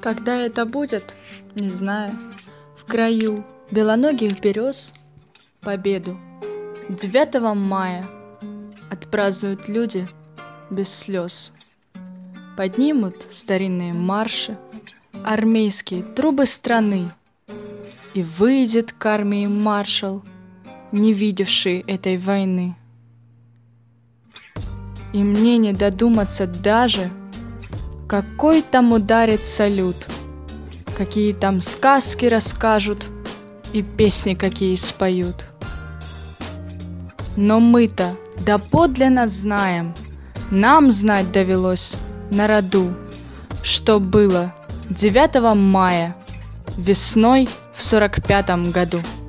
Когда это будет, не знаю. В краю белоногих берез победу 9 мая отпразднуют люди без слез. Поднимут старинные марши, армейские трубы страны, и выйдет к армии маршал, не видевший этой войны. И мне не додуматься даже, какой там ударит салют, какие там сказки расскажут и песни какие споют. Но мы-то доподлинно знаем, нам знать довелось на роду, что было 9 мая весной в 45-м году.